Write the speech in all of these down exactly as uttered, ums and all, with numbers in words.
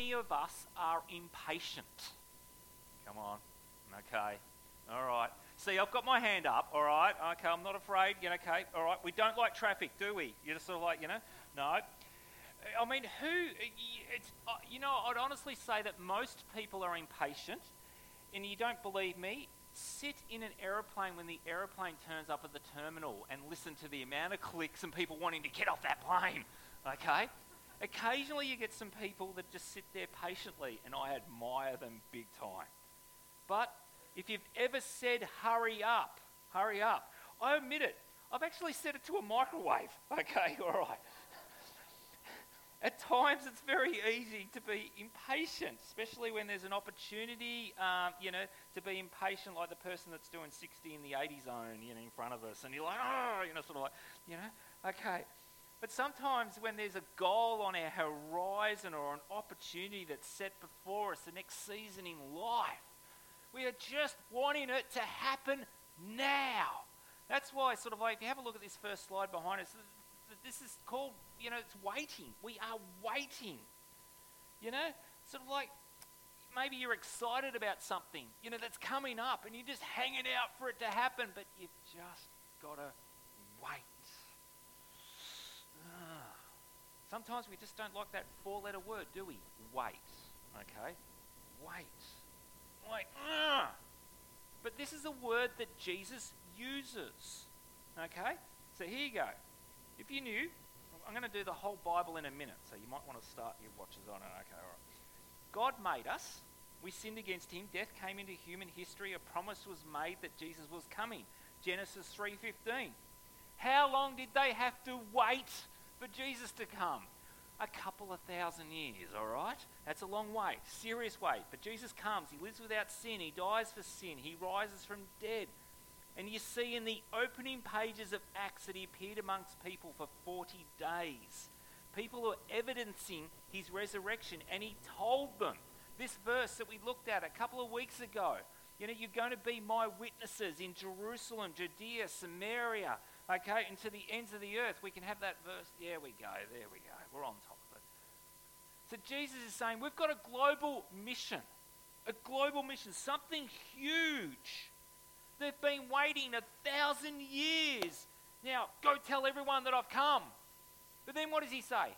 many of us are impatient? Come on. Okay. All right. See, I've got my hand up, all right? Okay, I'm not afraid. You know, okay, all right. We don't like traffic, do we? You're just sort of like, you know, no. I mean, who, it's, you know, I'd honestly say that most people are impatient, and you don't believe me, sit in an aeroplane when the aeroplane turns up at the terminal and listen to the amount of clicks and people wanting to get off that plane, okay? Occasionally you get some people that just sit there patiently, and I admire them big time. But if you've ever said, hurry up, hurry up, I admit it, I've actually said it to a microwave, okay, all right. At times it's very easy to be impatient, especially when there's an opportunity, um, you know, to be impatient, like the person that's doing sixty in the eighty zone, you know, in front of us, and you're like, oh, you know, sort of like, you know, okay. But sometimes when there's a goal on our horizon or an opportunity that's set before us, the next season in life, we are just wanting it to happen now. That's why, sort of like, if you have a look at this first slide behind us, this is called, you know, it's waiting. We are waiting. You know, sort of like maybe you're excited about something, you know, that's coming up, and you're just hanging out for it to happen, but you've just got to wait. Ah. Sometimes we just don't like that four-letter word, do we? Wait. Okay? Wait. Wait. Ah. But this is a word that Jesus uses. Okay? So here you go. If you knew, I'm going to do the whole Bible in a minute, so you might want to start your watches on it. Okay, all right. God made us. We sinned against him. Death came into human history. A promise was made that Jesus was coming. Genesis three fifteen. How long did they have to wait for Jesus to come? A couple of thousand years, all right? That's a long wait, serious wait. But Jesus comes. He lives without sin. He dies for sin. He rises from dead. And you see in the opening pages of Acts that he appeared amongst people for forty days. People who are evidencing his resurrection, and he told them this verse that we looked at a couple of weeks ago. You know, you're going to be my witnesses in Jerusalem, Judea, Samaria, okay, and to the ends of the earth. We can have that verse. There we go, there we go. We're on top of it. So Jesus is saying we've got a global mission, a global mission, something huge. They've been waiting a thousand years. Now, go tell everyone that I've come. But then what does he say?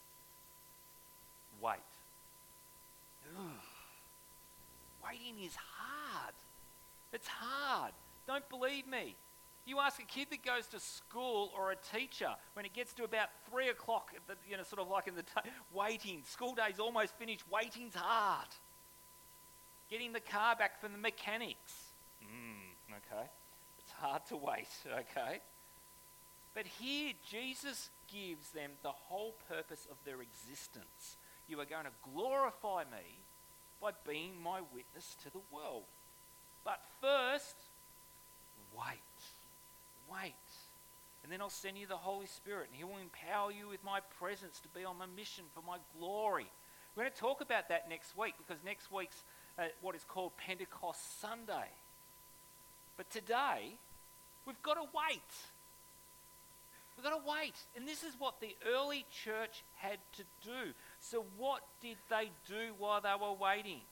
Wait. Ugh. Waiting is hard. It's hard. Don't believe me. You ask a kid that goes to school or a teacher when it gets to about three o'clock, you know, sort of like in the day, waiting. School day's almost finished. Waiting's hard. Getting the car back from the mechanics. Mm, okay. It's hard to wait, okay? But here, Jesus gives them the whole purpose of their existence. You are going to glorify me by being my witness to the world. But first, wait. Wait. And then I'll send you the Holy Spirit, and he will empower you with my presence to be on my mission for my glory. We're going to talk about that next week, because next week's uh, what is called Pentecost Sunday. But today, we've got to wait. We've got to wait. And this is what the early church had to do. So what did they do while they were waiting?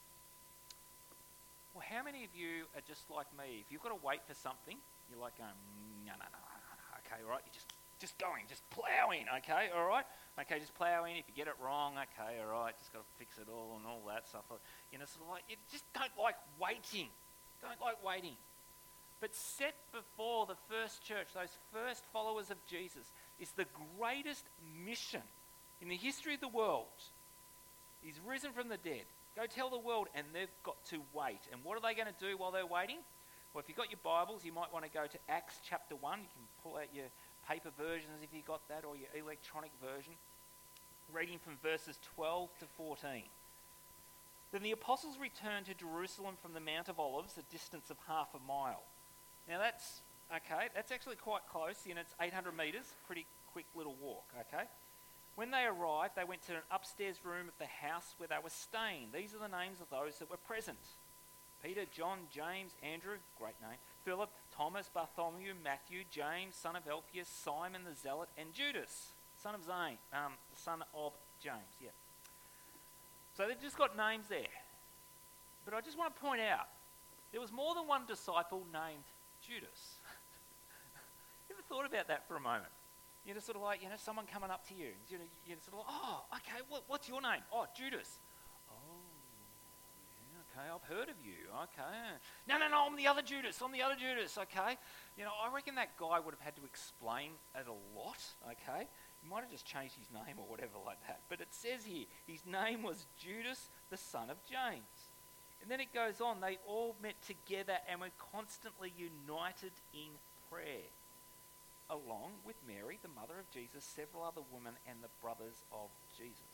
Well, how many of you are just like me? If you've got to wait for something, you're like going, no, no, no, no, no. Okay, all right, you're just, just going, just ploughing, okay, all right? Okay, just ploughing. If you get it wrong, okay, all right, just got to fix it all and all that stuff. You know, sort of like, you just don't like waiting. Don't like waiting. But set before the first church, those first followers of Jesus, is the greatest mission in the history of the world. He's risen from the dead. Go tell the world, and they've got to wait. And what are they going to do while they're waiting? Well, if you've got your Bibles, you might want to go to Acts chapter one. You can pull out your paper versions if you've got that, or your electronic version. Reading from verses twelve to fourteen. Then the apostles returned to Jerusalem from the Mount of Olives, a distance of half a mile. Now that's, okay, that's actually quite close. You know, it's eight hundred metres, pretty quick little walk, okay? When they arrived, they went to an upstairs room of the house where they were staying. These are the names of those that were present. Peter, John, James, Andrew, great name, Philip, Thomas, Bartholomew, Matthew, James, son of Alphaeus, Simon the Zealot, and Judas, son of Zane, um, son of James, yeah. So they've just got names there. But I just want to point out, there was more than one disciple named Judas. You ever thought about that for a moment? You know, sort of like, you know, someone coming up to you, you know, you're sort of like, oh, okay, what, what's your name? Oh, Judas. Oh, yeah, okay, I've heard of you, okay. No, no, no, I'm the other Judas, I'm the other Judas, okay. You know, I reckon that guy would have had to explain it a lot, okay. He might have just changed his name or whatever like that. But it says here, his name was Judas, the son of James. And then it goes on, they all met together and were constantly united in prayer, along with Mary, the mother of Jesus, several other women, and the brothers of Jesus.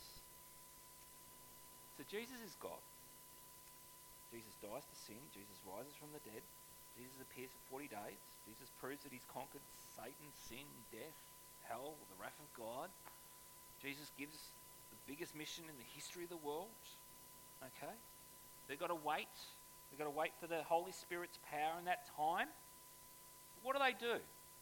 So Jesus is God. Jesus dies to sin. Jesus rises from the dead. Jesus appears for forty days. Jesus proves that he's conquered Satan, sin, death, hell, the wrath of God. Jesus gives the biggest mission in the history of the world. Okay? They've got to wait. They've got to wait for the Holy Spirit's power in that time. What do they do?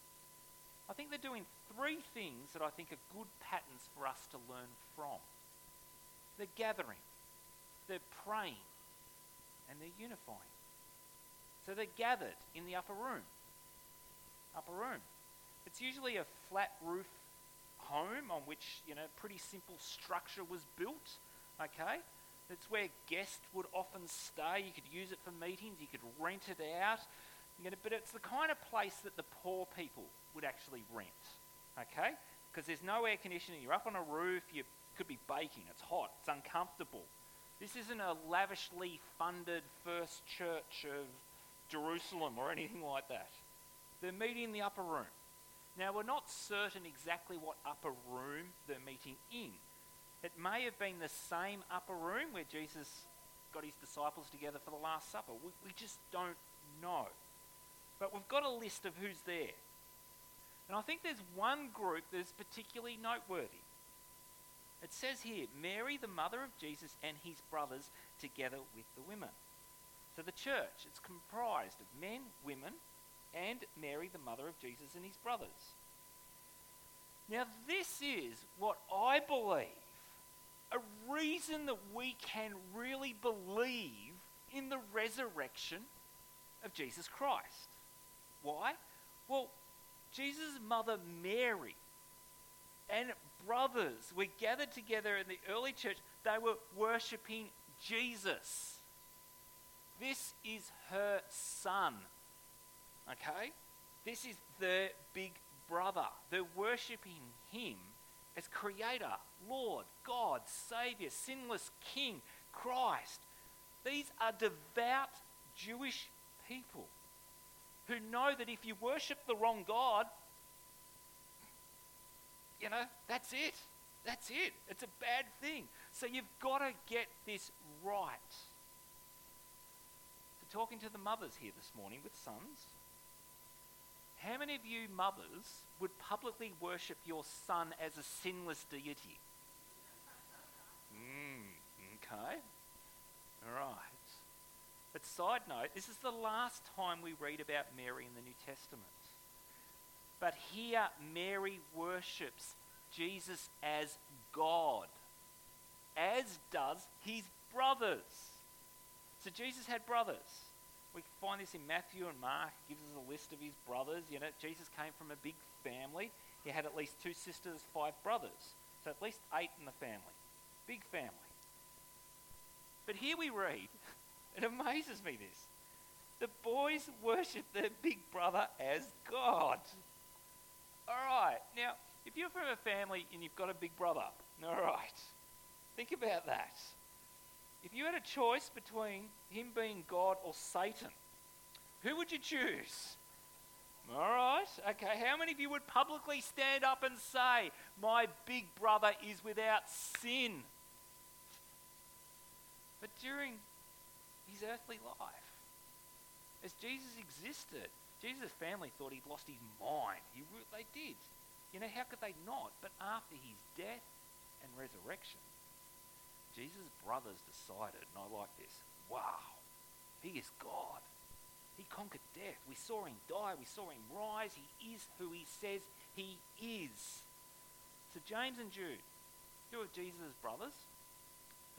I think they're doing three things that I think are good patterns for us to learn from. They're gathering, they're praying, and they're unifying. So they're gathered in the upper room. Upper room. It's usually a flat roof home on which, you know, pretty simple structure was built. Okay? It's where guests would often stay. You could use it for meetings. You could rent it out. You know, but it's the kind of place that the poor people would actually rent. Okay? Because there's no air conditioning. You're up on a roof. You could be baking. It's hot. It's uncomfortable. This isn't a lavishly funded First Church of Jerusalem or anything like that. They're meeting in the upper room. Now, we're not certain exactly what upper room they're meeting in. It may have been the same upper room where Jesus got his disciples together for the Last Supper. We, we just don't know. But we've got a list of who's there. And I think there's one group that's particularly noteworthy. It says here, Mary, the mother of Jesus, and his brothers, together with the women. So the church, it's comprised of men, women, and Mary, the mother of Jesus, and his brothers. Now this is what I believe, a reason that we can really believe in the resurrection of Jesus Christ. Why? Well, Jesus' mother Mary and brothers were gathered together in the early church. They were worshipping Jesus. This is her son. Okay? This is their big brother. They're worshipping him as creator, Lord, God, Saviour, sinless King, Christ. These are devout Jewish people who know that if you worship the wrong God, you know, that's it. That's it. It's a bad thing. So you've got to get this right. So talking to the mothers here this morning with sons, how many of you mothers would publicly worship your son as a sinless deity? Mm, okay. All right. But side note, this is the last time we read about Mary in the New Testament. But here Mary worships Jesus as God, as does his brothers. So Jesus had brothers. We find this in Matthew and Mark. It gives us a list of his brothers. You know, Jesus came from a big family. He had at least two sisters, five brothers. So at least eight in the family. Big family. But here we read, it amazes me this. The boys worship their big brother as God. All right. Now, if you're from a family and you've got a big brother, all right, think about that. If you had a choice between him being God or Satan, who would you choose? All right. Okay. How many of you would publicly stand up and say, my big brother is without sin? But during his earthly life, as Jesus existed, Jesus' family thought he'd lost his mind. He, they did. You know, how could they not? But after his death and resurrection, Jesus' brothers decided, and I like this, wow, he is God. He conquered death. We saw him die. We saw him rise. He is who he says he is. So James and Jude, who are Jesus' brothers,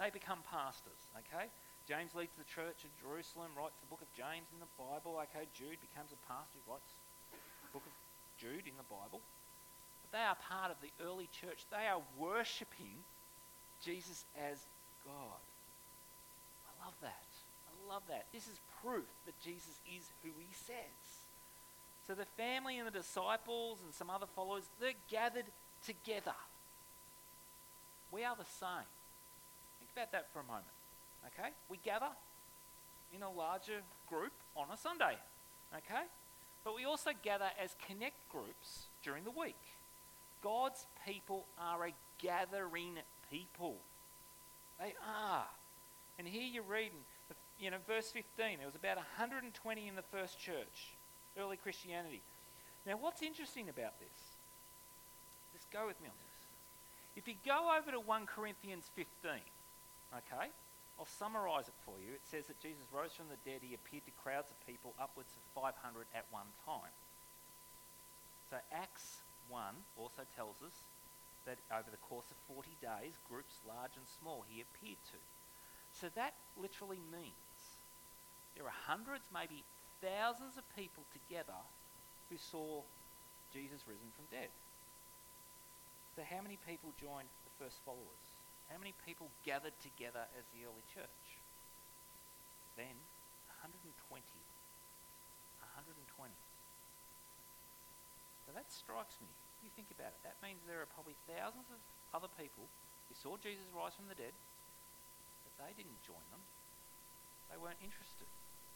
they become pastors, okay? James leads the church of Jerusalem, writes the book of James in the Bible, okay? Jude becomes a pastor, he writes the book of Jude in the Bible. But they are part of the early church. They are worshipping Jesus as God. I love that. I love that. This is proof that Jesus is who he says. So the family and the disciples and some other followers, they're gathered together. We are the same. Think about that for a moment. Okay? We gather in a larger group on a Sunday. Okay? But we also gather as connect groups during the week. God's people are a gathering people. They are. And here you're reading, you know, verse fifteen, there was about one hundred twenty in the first church, early Christianity. Now what's interesting about this? Just go with me on this. If you go over to First Corinthians fifteen, okay, I'll summarise it for you. It says that Jesus rose from the dead. He appeared to crowds of people, upwards of five hundred at one time. So Acts one also tells us that over the course of forty days, groups large and small he appeared to. So that literally means there are hundreds, maybe thousands of people together who saw Jesus risen from dead. So how many people joined the first followers? How many people gathered together as the early church? Then one hundred twenty. one hundred twenty. So that strikes me. You think about it. That means there are probably thousands of other people who saw Jesus rise from the dead, but they didn't join them. They weren't interested.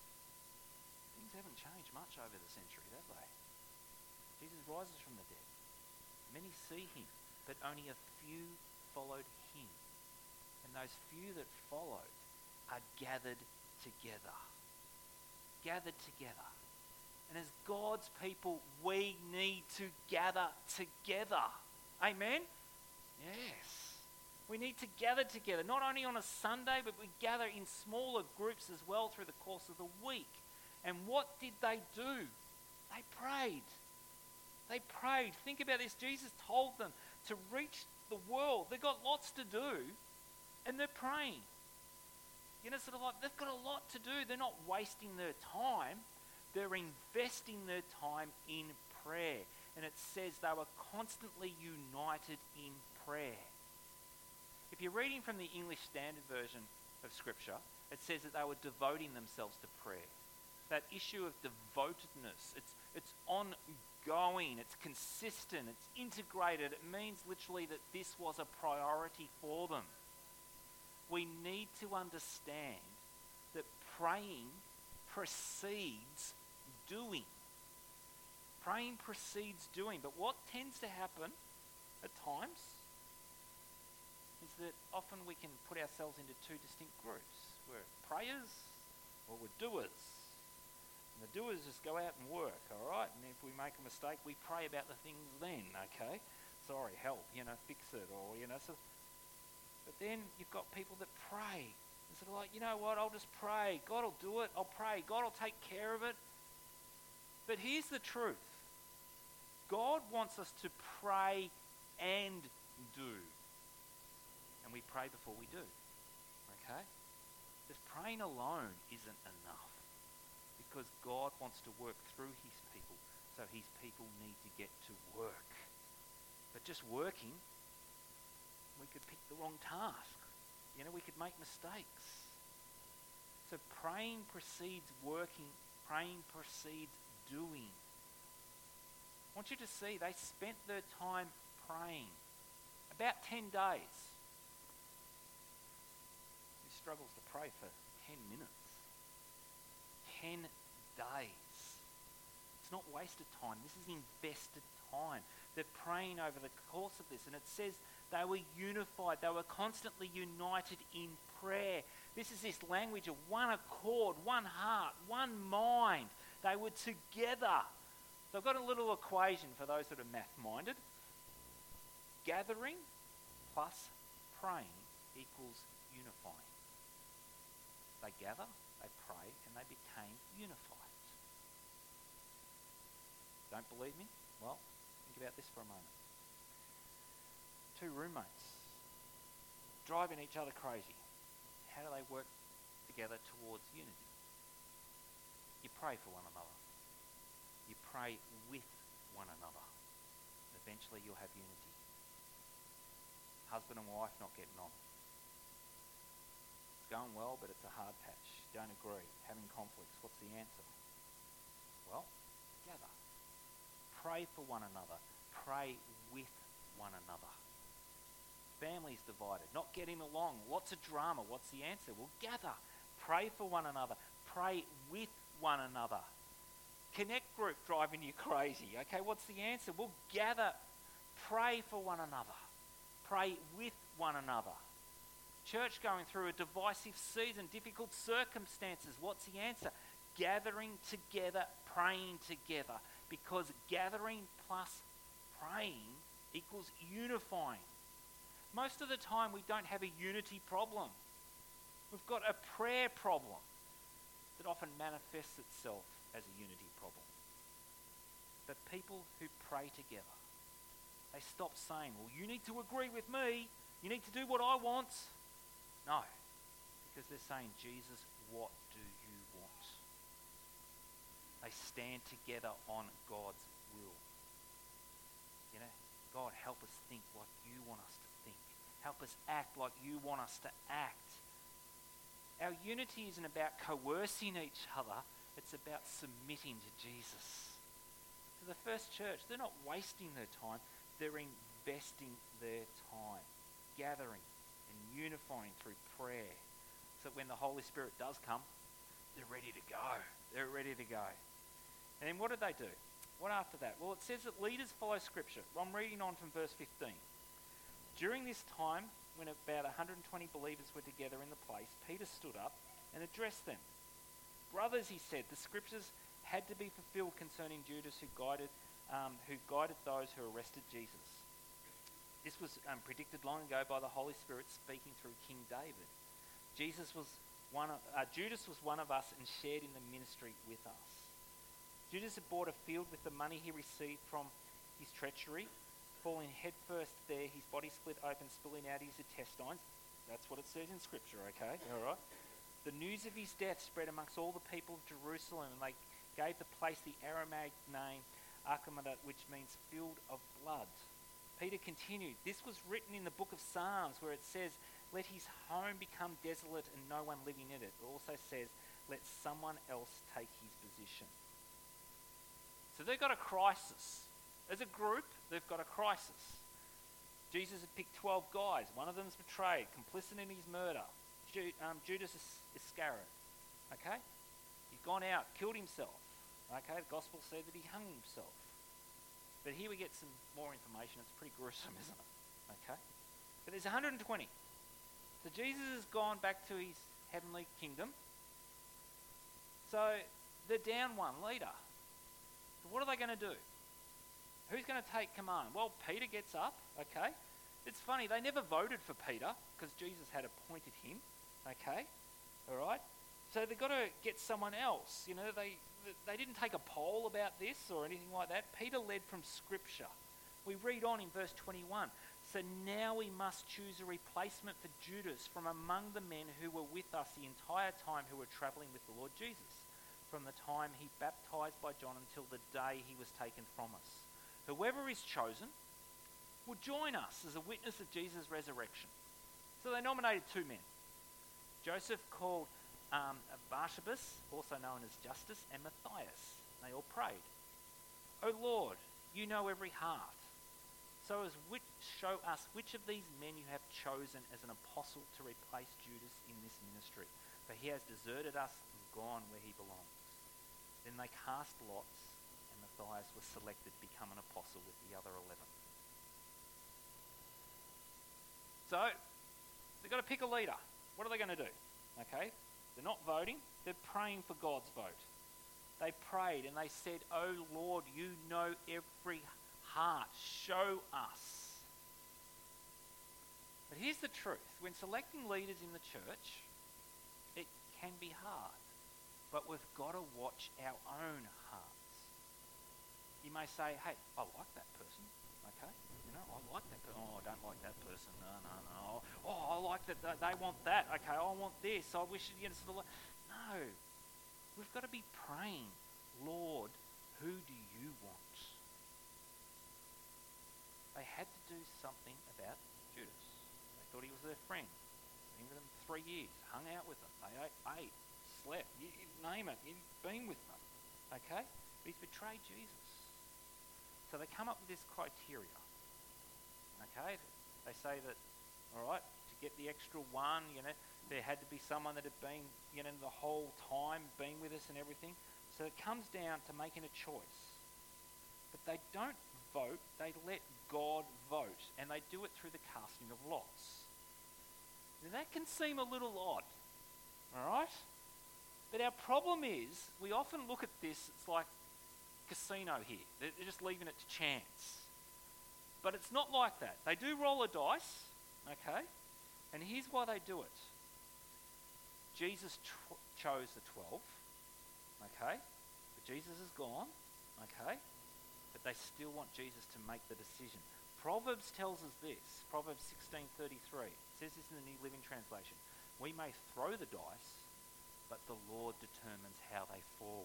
Things haven't changed much over the centuries, have they? Jesus rises from the dead. Many see him, but only a few followed him. And those few that followed are gathered together. Gathered together. And as God's people, we need to gather together. Amen? Yes. We need to gather together, not only on a Sunday, but we gather in smaller groups as well through the course of the week. And what did they do? They prayed. They prayed. Think about this. Jesus told them to reach the world. They've got lots to do, and they're praying. You know, sort of like they've got a lot to do. They're not wasting their time. They're investing their time in prayer. And it says they were constantly united in prayer. If you're reading from the English Standard Version of Scripture, it says that they were devoting themselves to prayer. That issue of devotedness, it's, it's ongoing, it's consistent, it's integrated. It means literally that this was a priority for them. We need to understand that praying precedes doing. Praying precedes doing. But what tends to happen at times is that often we can put ourselves into two distinct groups. We're prayers or we're doers. And the doers just go out and work, all right? And if we make a mistake, we pray about the things then, okay? Sorry, help, you know, fix it, or, you know. So, but then you've got people that pray. And sort of like, you know what, I'll just pray. God will do it. I'll pray. God will take care of it. But here's the truth. God wants us to pray and do. And we pray before we do. Okay? Just praying alone isn't enough. Because God wants to work through his people. So his people need to get to work. But just working, we could pick the wrong task. You know, we could make mistakes. So praying precedes working. Praying precedes doing. I want you to see they spent their time praying. About ten days. Who struggles to pray for ten minutes? Ten days. It's not wasted time. This is invested time. They're praying over the course of this. And it says they were unified. They were constantly united in prayer. This is this language of one accord, one heart, one mind. They were together. So I've got a little equation for those that are math-minded. Gathering plus praying equals unifying. They gather, they pray, and they became unified. Don't believe me? Well, think about this for a moment. Two roommates driving each other crazy. work together towards unity. You pray for one another. You pray with one another. Eventually you'll have unity. Husband and wife not getting on. It's going well, but it's a hard patch. Don't agree. Having conflicts. What's the answer? Well, gather. Pray for one another. Pray with one another. Families divided, not getting along, lots of drama. What's the answer? Well, gather. Pray for one another. Pray with one another. Connect group driving you crazy. Okay, what's the answer? Well, gather. Pray for one another. Pray with one another. Church going through a divisive season, difficult circumstances. What's the answer? Gathering together, praying together. Because gathering plus praying equals unifying. Most of the time we don't have a unity problem. We've got a prayer problem that often manifests itself as a unity problem. But people who pray together, they stop saying, well, you need to agree with me. You need to do what I want. No, because they're saying, Jesus, what do you want? They stand together on God's will. You know, God, help us think like you want us to think. Help us act like you want us to act. Our unity isn't about coercing each other. It's about submitting to Jesus. To the first church, they're not wasting their time. They're investing their time, gathering and unifying through prayer. So when the Holy Spirit does come, they're ready to go. They're ready to go. And then what did they do? What after that? Well, it says that leaders follow Scripture. I'm reading on from verse fifteen. During this time, when about one hundred twenty believers were together in the place, Peter stood up and addressed them. Brothers, he said, the Scriptures had to be fulfilled concerning Judas who guided, um, who guided those who arrested Jesus. This was um, predicted long ago by the Holy Spirit speaking through King David. Jesus was one of, uh, Judas was one of us and shared in the ministry with us. Judas had bought a field with the money he received from his treachery. Falling headfirst there, his body split open, spilling out his intestines. That's what it says in Scripture, okay? All right. The news of his death spread amongst all the people of Jerusalem, and they gave the place the Aramaic name Archimada, which means field of blood. Peter continued, this was written in the book of Psalms, where it says, let his home become desolate and no one living in it. It also says, let someone else take his position. So they've got a crisis. As a group, they've got a crisis. Jesus had picked twelve guys. One of them's betrayed, complicit in his murder. Ju- um, Judas Iscariot. Okay? He's gone out, killed himself. Okay? The gospel said that he hung himself. But here we get some more information. It's pretty gruesome, isn't it? Okay? But there's one hundred twenty. So Jesus has gone back to his heavenly kingdom. So they're down one leader. So what are they going to do? Who's going to take command? Well, Peter gets up, okay? It's funny, they never voted for Peter because Jesus had appointed him, okay? All right? So they've got to get someone else. You know, they they didn't take a poll about this or anything like that. Peter led from Scripture. We read on in verse twenty-one. So now we must choose a replacement for Judas from among the men who were with us the entire time who were travelling with the Lord Jesus, from the time he baptized by John until the day he was taken from us. Whoever is chosen will join us as a witness of Jesus' resurrection. So they nominated two men. Joseph called um, Barsabas, also known as Justus, and Matthias. They all prayed. O Lord, you know every heart. So as which, show us which of these men you have chosen as an apostle to replace Judas in this ministry. For he has deserted us and gone where he belongs. Then they cast lots, and Matthias was selected to become an apostle with the other eleven. So, they've got to pick a leader. What are they going to do? Okay, they're not voting, they're praying for God's vote. They prayed and they said, "Oh Lord, you know every heart, show us." But here's the truth. When selecting leaders in the church, it can be hard. But we've got to watch our own hearts. You may say, "Hey, I like that person. Okay? You know, I like that person. Oh, I don't like that person. No, no, no. Oh, I like that. They, they want that. Okay, I want this. I wish, you know, sort of like, no. We've got to be praying, Lord, who do you want? They had to do something about Judas. They thought he was their friend. Been with them three years, hung out with them. They ate, ate slept, you, you name it. You've been with them. Okay? But he's betrayed Jesus. So they come up with this criteria. Okay? They say that, all right, to get the extra one, you know, there had to be someone that had been, you know, the whole time, been with us and everything. So it comes down to making a choice. But they don't vote, they let God vote, and they do it through the casting of lots. Now that can seem a little odd, all right? But our problem is, we often look at this, it's like casino here. They're just leaving it to chance. But it's not like that. They do roll a dice, okay? And here's why they do it. Jesus tr- chose the twelve, okay? But Jesus is gone, okay? But they still want Jesus to make the decision. Proverbs tells us this, Proverbs sixteen thirty-three. It says this in the New Living Translation. We may throw the dice, but the Lord determines how they fall.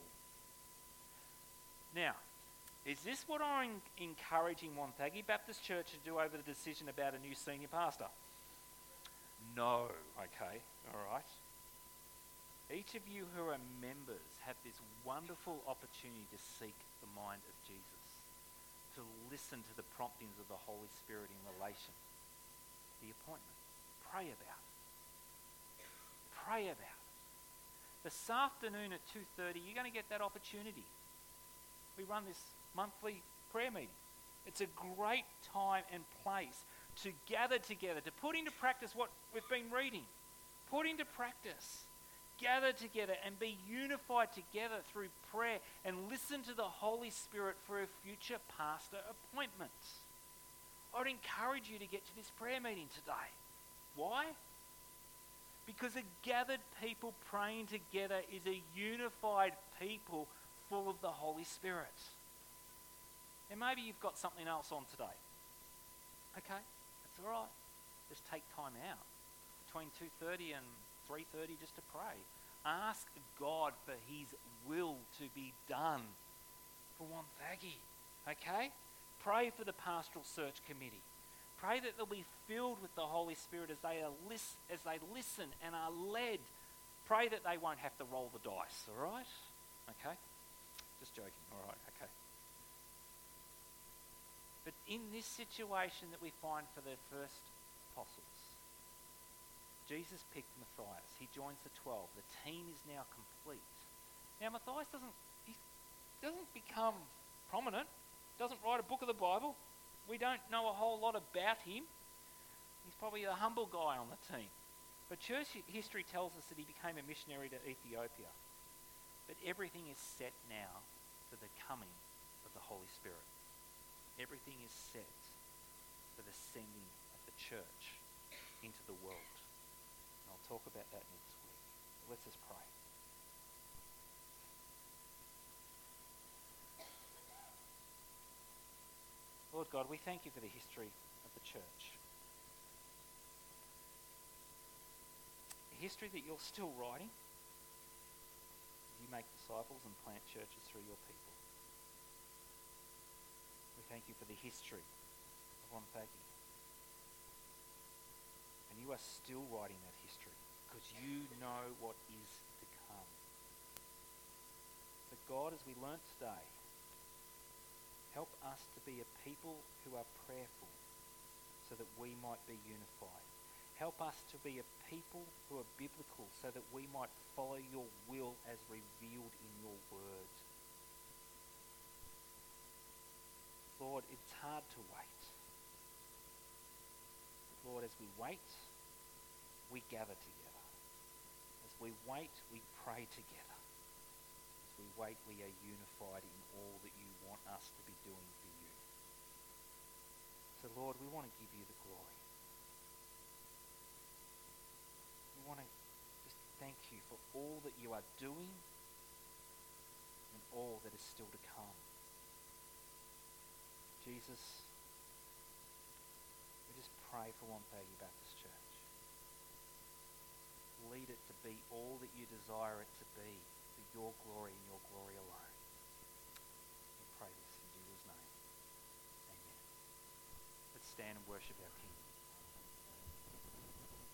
Now, is this what I'm encouraging Wonthaggi Baptist Church to do over the decision about a new senior pastor? No, okay, all right. Each of you who are members have this wonderful opportunity to seek the mind of Jesus, to listen to the promptings of the Holy Spirit in relation to the appointment. Pray about it. Pray about it. This afternoon at two thirty, you're going to get that opportunity. We run this monthly prayer meeting. It's a great time and place to gather together, to put into practice what we've been reading. Put into practice. Gather together and be unified together through prayer and listen to the Holy Spirit for a future pastor appointment. I would encourage you to get to this prayer meeting today. Why? Because a gathered people praying together is a unified people full of the Holy Spirit. And maybe you've got something else on today. Okay, that's all right. Just take time out between two thirty and three thirty just to pray. Ask God for his will to be done for Wonthaggi. Okay? Pray for the pastoral search committee. Pray that they'll be filled with the Holy Spirit as they are lis- as they listen and are led. Pray that they won't have to roll the dice, all right? Okay? Just joking, all right, okay. But in this situation that we find for the first apostles, Jesus picked Matthias. He joins the twelve. The team is now complete. Now Matthias doesn't he doesn't become prominent, doesn't write a book of the Bible. We don't know a whole lot about him. He's probably a humble guy on the team. But church history tells us that he became a missionary to Ethiopia. But everything is set now for the coming of the Holy Spirit. Everything is set for the sending of the church into the world. And I'll talk about that next week. But let's just pray. Lord God, we thank you for the history of the church. A history that you're still writing. You make disciples and plant churches through your people. We thank you for the history of Wonthaggi. And you are still writing that history because you know what is to come. But God, as we learnt today, help us to be a people who are prayerful so that we might be unified. Help us to be a people who are biblical so that we might follow your will as revealed in your word. Lord, it's hard to wait. But Lord, as we wait, we gather together. As we wait, we pray together. As we wait, we are unified in all that you want us to be doing for you. So Lord, we want to give you the glory. We want to just thank you for all that you are doing and all that is still to come. Jesus, pray for Wonthaggi Baptist Church. Lead it to be all that you desire it to be, for your glory and your glory alone. We pray this in Jesus' name. Amen. Let's stand and worship our King.